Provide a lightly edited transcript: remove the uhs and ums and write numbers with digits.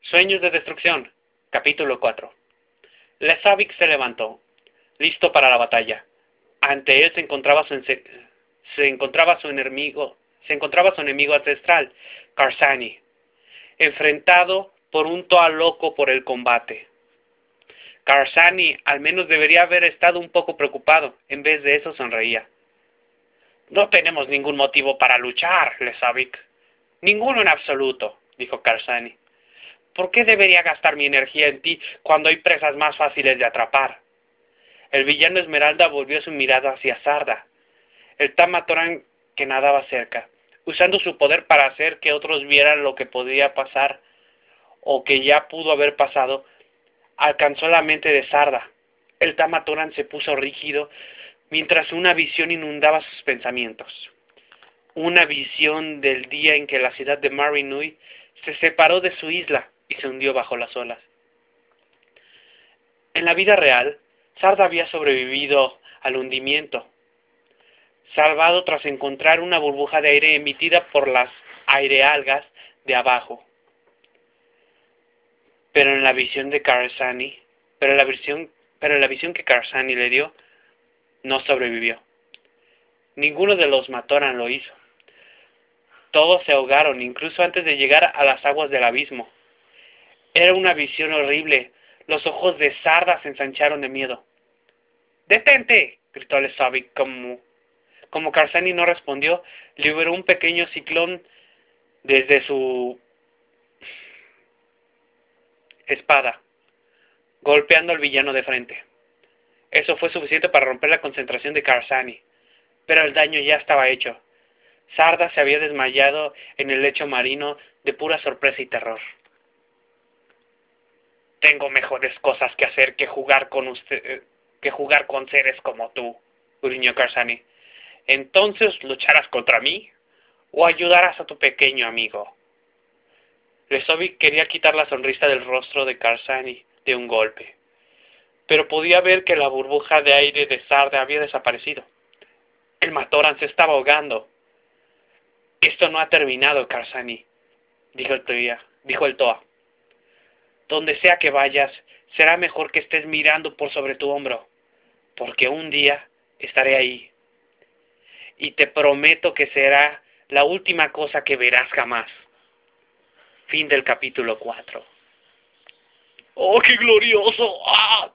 Sueños de destrucción. Capítulo 4. Lesavik se levantó, listo para la batalla. Ante él se encontraba su enemigo ancestral, Karsani, enfrentado por un Toa loco por el combate. Karsani al menos debería haber estado un poco preocupado, en vez de eso sonreía. No tenemos ningún motivo para luchar, Lesavik. Ninguno en absoluto, dijo Karsani. ¿Por qué debería gastar mi energía en ti cuando hay presas más fáciles de atrapar? El villano Esmeralda volvió su mirada hacia Sarda, el Tamatoran que nadaba cerca, usando su poder para hacer que otros vieran lo que podía pasar o que ya pudo haber pasado. Alcanzó la mente de Sarda. El Tamatoran se puso rígido mientras una visión inundaba sus pensamientos. Una visión del día en que la ciudad de Marinui se separó de su isla y se hundió bajo las olas. En la vida real, Sarda había sobrevivido al hundimiento, salvado tras encontrar una burbuja de aire emitida por las airealgas de abajo. Pero en la visión que Karsani le dio, no sobrevivió. Ninguno de los Matoran lo hizo. Todos se ahogaron, incluso antes de llegar a las aguas del abismo. Era una visión horrible. Los ojos de Sarda se ensancharon de miedo. ¡Detente!, gritó Lesavik. Como Karsani no respondió, liberó un pequeño ciclón desde su espada, golpeando al villano de frente. Eso fue suficiente para romper la concentración de Karsani, pero el daño ya estaba hecho. Sarda se había desmayado en el lecho marino de pura sorpresa y terror. Tengo mejores cosas que hacer que jugar con seres como tú, gruñó Karsani. ¿Entonces lucharás contra mí o ayudarás a tu pequeño amigo? Lesavik quería quitar la sonrisa del rostro de Karsani de un golpe, pero podía ver que la burbuja de aire de Sarda había desaparecido. El Matoran se estaba ahogando. Esto no ha terminado, Karsani, dijo el Toa. Donde sea que vayas, será mejor que estés mirando por sobre tu hombro, porque un día estaré ahí. Y te prometo que será la última cosa que verás jamás. Fin del capítulo 4. ¡Oh, qué glorioso! ¡Ah!